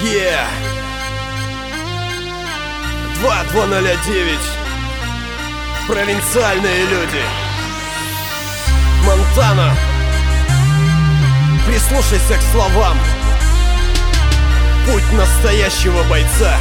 Yeah. 2209. Провинциальные люди. Монтана. Прислушайся к словам. Путь настоящего бойца.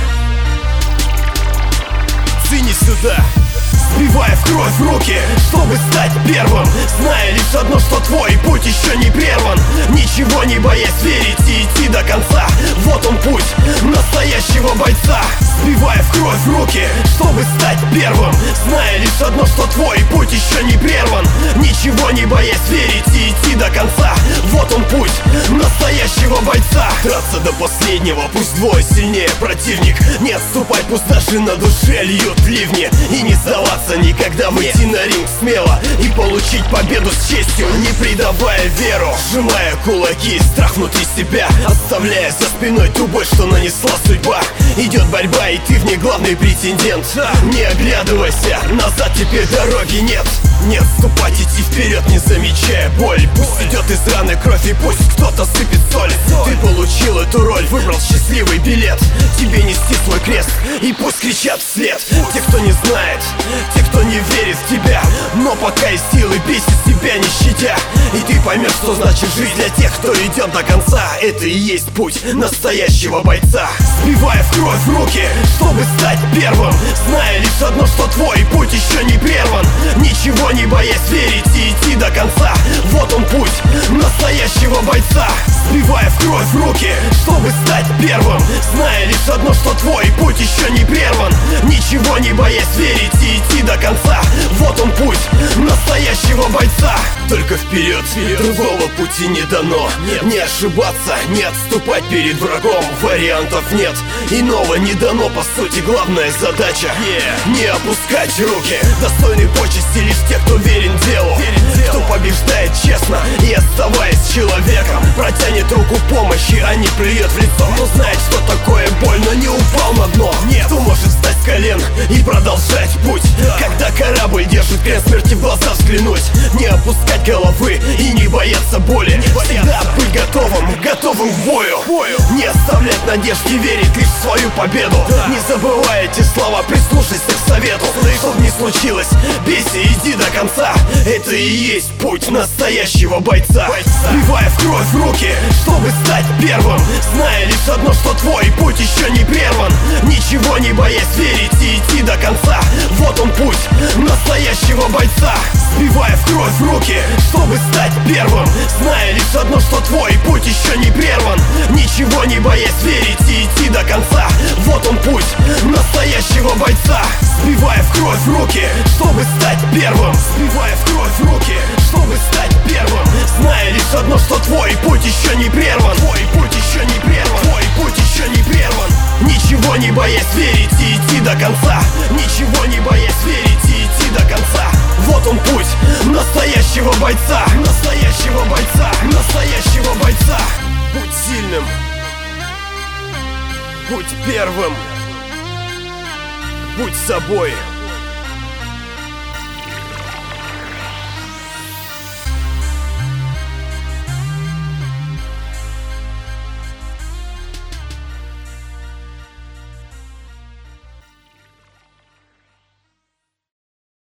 Цени сюда, сбивая в кровь в руки, чтобы стать первым, зная лишь одно, что твой путь еще не прерван. Ничего не боясь верить и идти до конца. Вот он путь настоящего бойца. Сбивая в кровь в руки, чтобы стать первым, зная лишь одно, что твой путь еще не прерван. Ничего не боясь верить и идти до конца. Вот он путь настоящего бойца. Драться до последнего, пусть двое сильнее противник. Не отступать, пусть даже на душе льют ливни. И не сдаваться никогда, выйти на ринг смело и получить победу с честью, не предавая веру. Сжимая кулаки, страх внутри себя, оставляя за спиной ту боль, что нанесла судьба. Идет борьба, и ты в ней главный претендент. Не оглядывайся, назад теперь дороги нет. Не отступать, идти вперед, не замечая боль. Пусть идет из раны кровь, и пусть кто-то сыпет соль. Ты получил эту роль, выбрал счастливый билет. Тебе нести свой крест, и пусть кричат вслед те, кто не знает, те, кто не верит в тебя. Но пока есть силы, бейся себя не щадя. И ты поймешь, что значит жизнь для тех, кто идет до конца. Это и есть путь настоящего бойца. Сбивая в кровь в руки, чтобы стать первым, зная лишь одно, что твой путь еще не прерван. Ничего не боясь верить и идти до конца. Вот он путь настоящего бойца. Сбивая в кровь в руки, чтобы стать первым, зная лишь одно, что твой путь еще не прерван. Ничего не боясь верить и идти до конца. Вот он путь настоящего бойца. Только вперед, другого пути не дано. Не ошибаться, не отступать перед врагом. Вариантов нет, иного не дано. По сути, главная задача не опускать руки. Достойны почести лишь те, кто верен делу, кто побеждает честно и оставаясь человеком. Протянет руку помощи, а не плюет в лицо. Кто знает, что такое боль, но не упал на дно. Кто может встать с колен и продолжать путь, когда корабль держит крест смерти в глаза взглянуть. Не опускать головы и не бояться боли. Всегда быть готовым к бою. Не оставлять надежды, верить лишь в свою победу. Не забывай эти слова, прислушайся к совету. Чтоб не случилось, бейся, иди до конца. Это и есть путь настоящего бойца. Сбивая в кровь в руки, чтобы стать первым, зная лишь одно, что твой путь еще не прерван. Ничего не боясь верить и идти до конца. Вот он путь настоящего бойца. Сбивая в кровь в руки, чтобы стать первым, зная лишь одно, что твой путь еще не прерван. Ничего не боясь верить и идти до конца. Вот он путь настоящего бойца. Сбивая в кровь в руки, чтобы стать первым. Сбивая в кровь в руки, чтобы стать первым, зная лишь одно, что твой путь еще не прерван. Твой путь еще не прерван. Твой путь еще не прерван. Ничего не боясь верить и идти до конца. Ничего не боясь верить и идти до конца. Вот он путь настоящего бойца. Настоящего бойца. Настоящего бойца. Будь сильным. Будь первым. Будь собой.